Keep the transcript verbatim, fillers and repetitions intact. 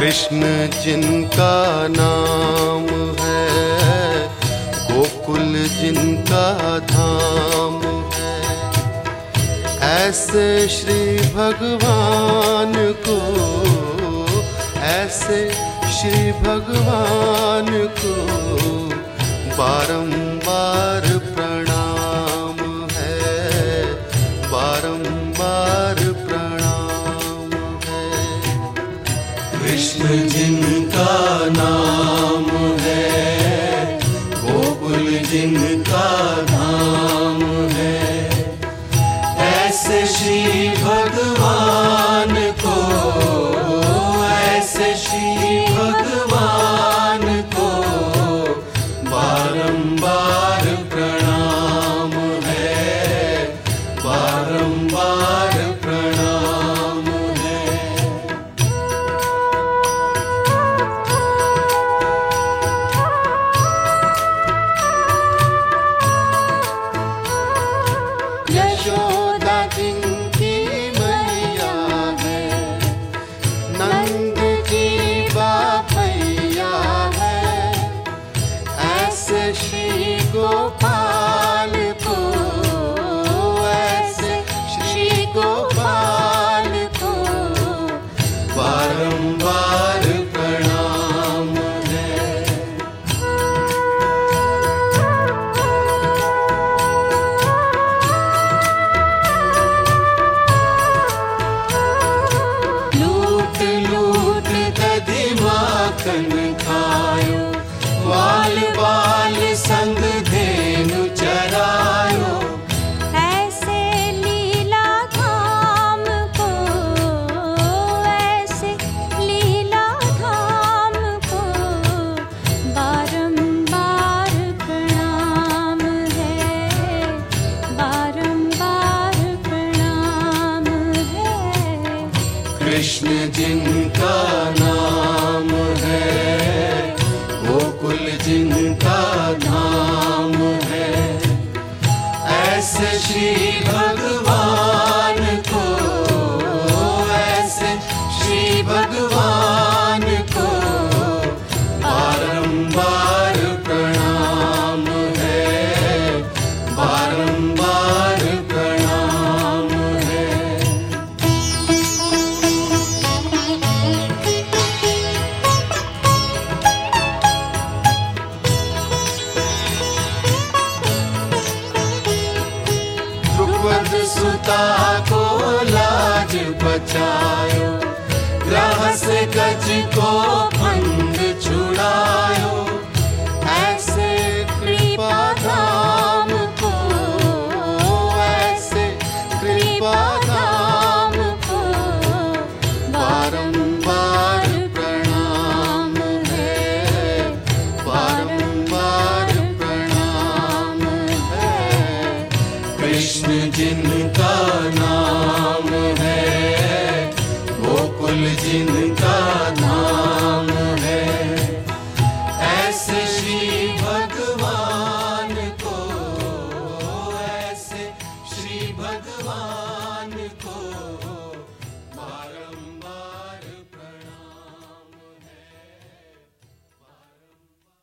कृष्ण जिनका नाम है, गोकुल जिनका धाम है, ऐसे श्री भगवान को, ऐसे श्री भगवान को बारंबार प्रणाम है, बारंबार प्रणाम है। कृष्ण जिनका नाम है, गोकुल जिनका धाम है, ऐसे श्री भगवान को, ऐसे श्री भगवान को बारंबार प्रणाम है, बारंबार प्रणाम है। यशोदा जिनकी मैया है, नंद जी बापैया है, ऐसे श्री गोपाल को, ऐसे श्री गोपाल को बारंबार प्रणाम है। लूट लूट दधि माखन खायो, बाल बाल संग धेनु चरायो, ऐसे लीला धाम को, ऐसे लीला धाम को बारंबार प्रणाम है, बारंबार प्रणाम है। कृष्ण जिनका नाम है, गोकुल जिनका धाम है, ऐसे श्री भगवान को, ऐसे श्री भगवान को बारंबार प्रणाम है, बारंबार प्रणाम है। द्रुपद सुता को लाज बचायो, ग्रह से गज को फंद छुड़ायो,